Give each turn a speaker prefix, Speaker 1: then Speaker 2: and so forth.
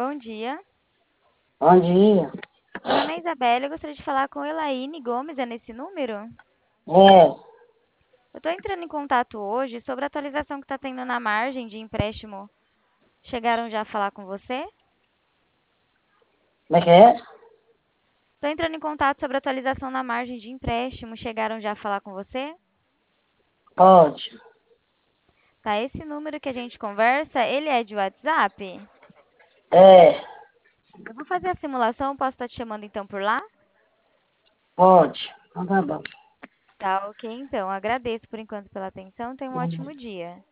Speaker 1: bom dia.
Speaker 2: Bom dia.
Speaker 1: Meu nome é Isabela e eu gostaria de falar com Elaine Gomes, é nesse número?
Speaker 2: É,
Speaker 1: Eu estou entrando em contato hoje sobre a atualização que está tendo na margem de empréstimo. Chegaram já a falar com você?
Speaker 2: como é que é?
Speaker 1: Estou entrando em contato sobre a atualização na margem de empréstimo. Chegaram já a falar com você?
Speaker 2: Pode.
Speaker 1: Tá, esse número que a gente conversa, ele é de WhatsApp?
Speaker 2: É,
Speaker 1: Eu vou fazer a simulação, posso estar te chamando então por lá?
Speaker 2: pode. Então tá bom.
Speaker 1: Tá, ok então. Agradeço por enquanto pela atenção. Tenha um ótimo dia.